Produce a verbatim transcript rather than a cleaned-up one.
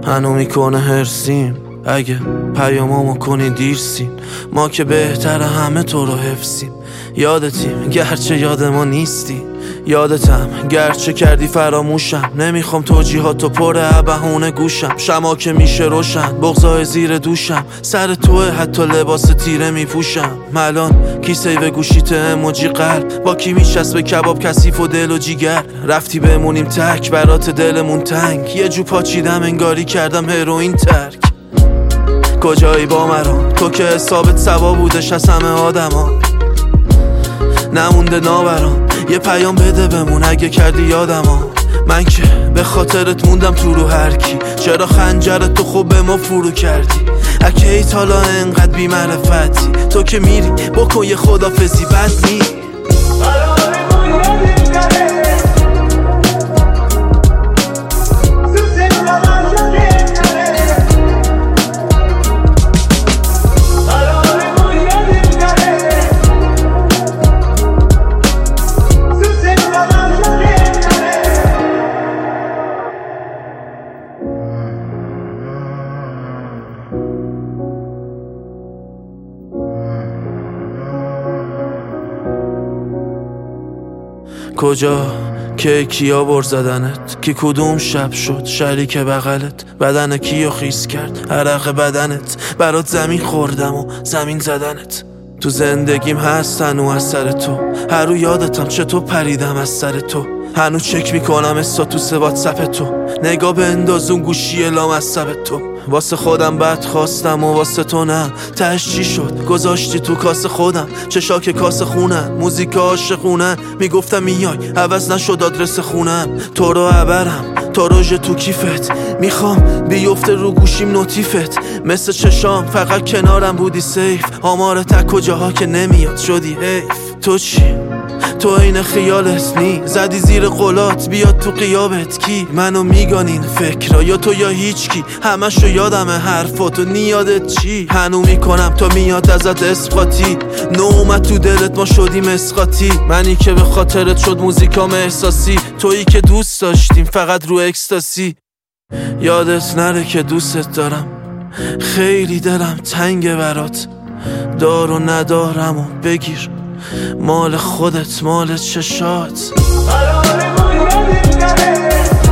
هنو میکنه هرسیم اگه پیامامو کنی دیرسیم، ما که بهتر همه تو رو حفظیم. یادتیم گرچه یاد ما نیستی، یادتم گرچه کردی فراموشم. نمیخوام توجیهاتو پر بهونه گوشم، شما که میشه روشن بغضای زیر دوشم. سر توه حتی لباس تیره میپوشم. ملان کیسه به گوشیت اموجی قلب، با کی میشست کباب کثیف و دل و جیگر. رفتی بمونیم تک برات دلمون تنگ، یه جو پاچیدم انگاری کردم هروئین ترک. کجایی با مرام تو که حسابت سوا بودش از همه آدما، نمونده ناورام یه پیام بده بمون اگه کردی یادما. من که به خاطرت موندم تو رو هر کی، چرا خنجرت تو خوب به ما فرو کردی؟ اگه ایت حالا انقدر بی معرفتی، تو که میری بکن یه خدافزی بد نی. کجا که کیا بر زدنت، کی کدوم شب شد شریک بغلت، بدن کیو خیس کرد عرق بدنت، برات زمین خوردم و زمین زدنت. تو زندگیم هست هنو از سر تو، هر رو یادتم چطور پریدم از سر تو. هنو چک میکنم استاتوس واتساپ تو، نگاه به اندازون گوشی لامصب تو. واسه خودم بد خواستم و واسه تو نه، تهش چی شد گذاشتی تو کاسه خودم. چشاک کاسه خونن موزیک عاشقونن، میگفتم میای عوض نشد آدرس خونم. تو رو عبرم تا روژ تو کیفت، میخوام بیفته رو گوشیم نوتیفت. مثل چشام فقط کنارم بودی سیف، آمار تک کجاها که نمیاد شدی حیف. تو چی؟ تو این خیالت نی، زدی زیر قلات بیاد تو قیابت کی؟ منو میگانین فکرها یا تو یا هیچ کی، همشو یادمه حرفاتو نیادت چی؟ هنو میکنم تو میاد ازت اسقاطی، نومت تو دلت ما شدیم اسقاطی. منی که به خاطرت شد موزیکام احساسی، تویی که دوست داشتیم فقط رو اکستاسی. یادت نره که دوستت دارم، خیلی دلم تنگ برات. دار و ندارم و بگیر، مال خودت مال چشات.